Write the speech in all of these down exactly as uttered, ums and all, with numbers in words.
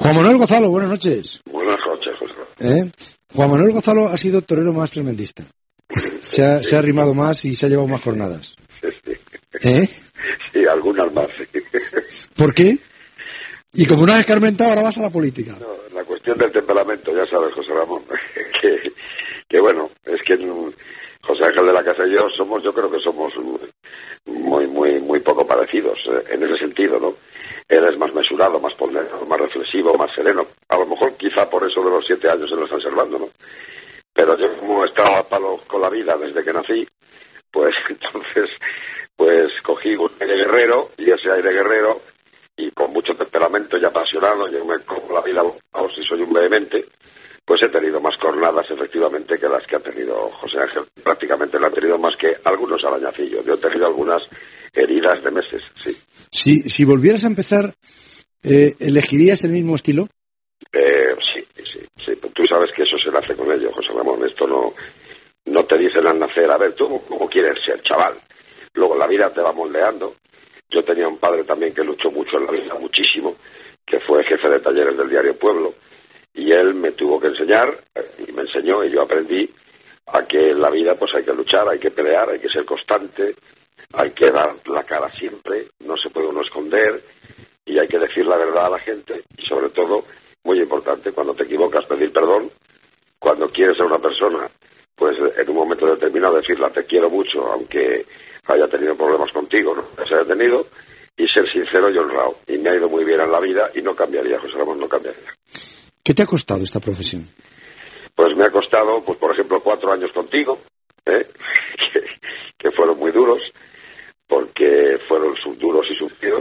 Juan Manuel Gonzalo, buenas noches. Buenas noches, José. ¿Eh? Juan Manuel Gonzalo ha sido torero más tremendista. Se ha, se ha arrimado más y se ha llevado más jornadas. Sí, ¿Eh? sí, algunas más. ¿Por qué? Y como no has escarmentado, ahora vas a la política. No, la cuestión del temperamento, ya sabes, José Ramón, que, que bueno, es que José Ángel de la Casa y yo somos, yo creo que somos muy, muy, muy poco parecidos en ese sentido, ¿no? Él es más mesurado, más ponderado, más reflexivo, más sereno. A lo mejor quizá por eso de los siete años se lo están observando, ¿no? Pero yo como estaba a palo con la vida desde que nací, pues entonces, pues cogí un aire guerrero, y ese aire guerrero, y con mucho temperamento y apasionado, yo me como la vida, o si soy un vehemente, pues he tenido más cornadas efectivamente que las que ha tenido José Ángel. Prácticamente no ha tenido más que algunos arañacillos. Yo he tenido algunas heridas de meses, sí. Si, si volvieras a empezar, eh, ¿elegirías el mismo estilo? Eh, sí, sí, sí. Tú sabes que eso se nace con ello, José Ramón. Esto no, no te dicen al nacer, a ver, tú cómo quieres ser, chaval. Luego la vida te va moldeando. Yo tenía un padre también que luchó mucho en la vida, muchísimo, que fue jefe de talleres del diario Pueblo, y él me tuvo que enseñar, y me enseñó, y yo aprendí a que en la vida pues hay que luchar, hay que pelear, hay que ser constante, hay que dar la cara siempre, no se puede uno esconder, y hay que decir la verdad a la gente, y sobre todo, muy importante, cuando te equivocas, pedir perdón, cuando quieres a una persona, pues en un momento determinado decirla, te quiero mucho, aunque haya tenido problemas contigo, no se haya tenido, y ser sincero y honrado. Y me ha ido muy bien en la vida y no cambiaría, José Ramón, no cambiaría. ¿Qué te ha costado esta profesión? Pues me ha costado, pues por ejemplo, cuatro años contigo, ¿eh? que, que fueron muy duros, porque fueron duros y sufridos,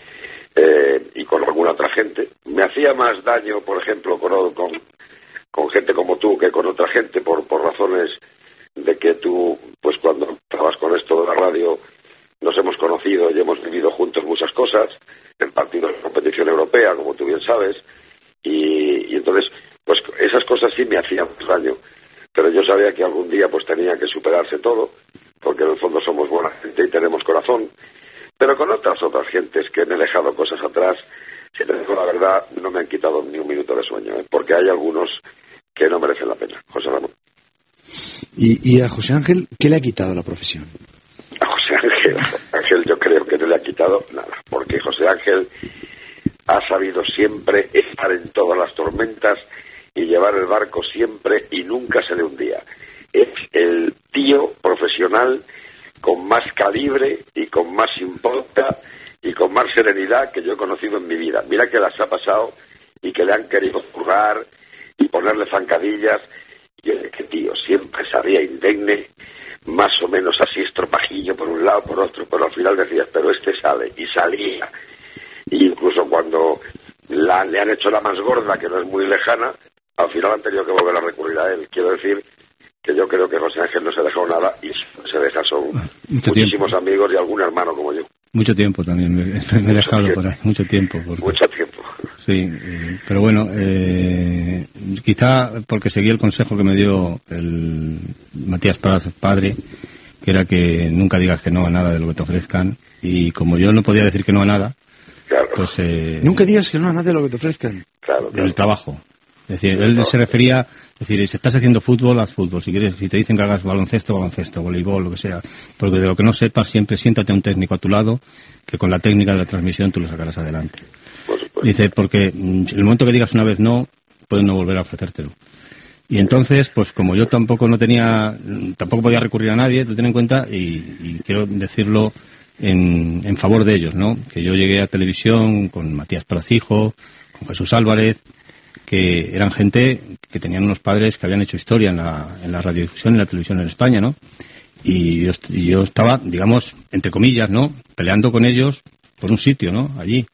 eh, y con alguna otra gente. Me hacía más daño, por ejemplo, con, con, con gente como tú que con otra gente, por, por razones de que tú, pues cuando estabas con esto de la radio, nos hemos conocido y hemos vivido juntos muchas cosas, en partidos de competición europea, como tú bien sabes, y, y entonces, pues esas cosas sí me hacían daño, pero yo sabía que algún día pues tenía que superarse todo, porque en el fondo somos buena gente y tenemos corazón, pero con otras otras gentes que me he dejado cosas atrás, si te digo la verdad, no me han quitado ni un minuto de sueño, ¿eh? Porque hay algunos que no merecen la pena, José Ramón. ¿Y, y a José Ángel qué le ha quitado la profesión? A José Ángel, Ángel yo creo que no le ha quitado nada, porque José Ángel ha sabido siempre estar en todas las tormentas y llevar el barco siempre y nunca se le hundía. Es el tío profesional con más calibre y con más impronta y con más serenidad que yo he conocido en mi vida. Mira que las ha pasado y que le han querido juzgar y ponerle zancadillas. Y el que tío siempre salía indemne, más o menos así estropajillo por un lado, por otro, pero al final decías, pero este sale, y salía. Y incluso cuando la, le han hecho la más gorda, que no es muy lejana, al final han tenido que volver a recurrir a él. Quiero decir que yo creo que José Ángel no se dejó nada y se deja son mucho muchísimos tiempo. amigos y algún hermano como yo. Mucho tiempo también, me, me he dejado por ahí, mucho tiempo. Porque, mucho tiempo. Sí, pero bueno, eh, quizá porque seguí el consejo que me dio el Matías Praz, padre, que era que nunca digas que no a nada de lo que te ofrezcan, y como yo no podía decir que no a nada, claro. pues... Eh, nunca digas que no a nada de lo que te ofrezcan. Claro, claro. El trabajo. Es decir, él se refería, es decir, si estás haciendo fútbol, haz fútbol. Si quieres, si te dicen que hagas baloncesto, baloncesto, voleibol, lo que sea. Porque de lo que no sepas, siempre siéntate a un técnico a tu lado, que con la técnica de la transmisión tú lo sacarás adelante. Dice, porque en el momento que digas una vez no, pueden no volver a ofrecértelo. Y entonces, pues como yo tampoco no tenía, tampoco podía recurrir a nadie, tú ten en cuenta, y, y quiero decirlo en, en favor de ellos, ¿no? Que yo llegué a televisión con Matías Pracijo, con Jesús Álvarez, que eran gente que tenían unos padres que habían hecho historia en la, en la radiodifusión y en la televisión en España, ¿no? Y yo, y yo estaba, digamos, entre comillas, ¿no? Peleando con ellos por un sitio, ¿no? Allí.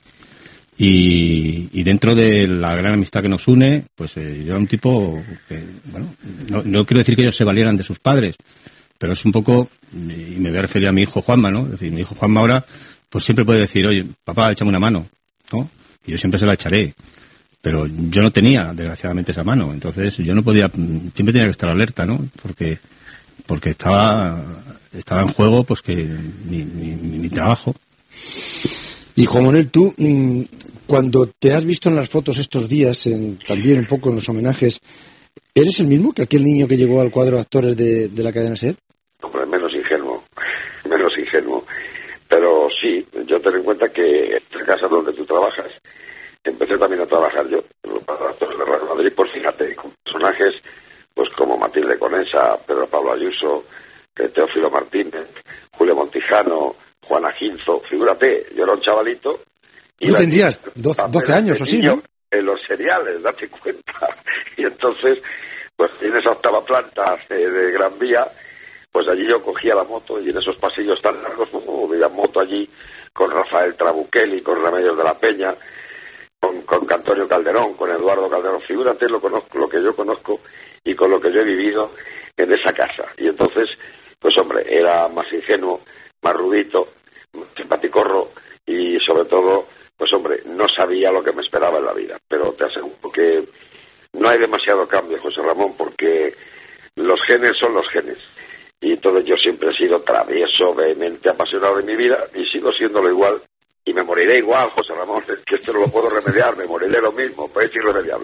Y, y dentro de la gran amistad que nos une, pues eh, yo era un tipo que, bueno, no, no quiero decir que ellos se valieran de sus padres, pero es un poco, y me voy a referir a mi hijo Juanma, ¿no? Es decir, mi hijo Juanma ahora, pues siempre puede decir, oye, papá, échame una mano, ¿no? Y yo siempre se la echaré. Pero yo no tenía, desgraciadamente, esa mano. Entonces yo no podía, siempre tenía que estar alerta, ¿no? Porque porque estaba estaba en juego pues que mi, mi, mi trabajo. Y Juan Manuel, tú, cuando te has visto en las fotos estos días, en, también un poco en los homenajes, ¿eres el mismo que aquel niño que llegó al cuadro de actores de, de la cadena SER? Hombre, menos ingenuo, menos ingenuo. Pero sí, yo ten en cuenta que en la casa donde tú trabajas, empecé también a trabajar yo, en los cuadros de actores de Real Madrid, pues fíjate, con personajes pues como Matilde Conesa, Pedro Pablo Ayuso, Teófilo Martínez, Julio Montijano, Juana Ginzo, figúrate, yo era un chavalito. Tú tendrías doce años o sí, ¿no? En los seriales, date cuenta. Y entonces, pues en esa octava planta de, de Gran Vía, pues allí yo cogía la moto y en esos pasillos tan largos, pues, veía moto allí con Rafael Trabuchelli, con Remedios de la Peña, con, con Antonio Calderón, con Eduardo Calderón. Figúrate lo, conozco, lo que yo conozco y con lo que yo he vivido en esa casa. Y entonces, pues hombre, era más ingenuo, más rudito, más simpaticorro y sobre todo, pues hombre, no sabía lo que me esperaba en la vida. Pero te aseguro que no hay demasiado cambio, José Ramón, porque los genes son los genes. Y entonces yo siempre he sido travieso, vehemente, apasionado de mi vida y sigo siéndolo igual. Y me moriré igual, José Ramón, es que esto no lo puedo remediar, me moriré lo mismo, pues es irremediable.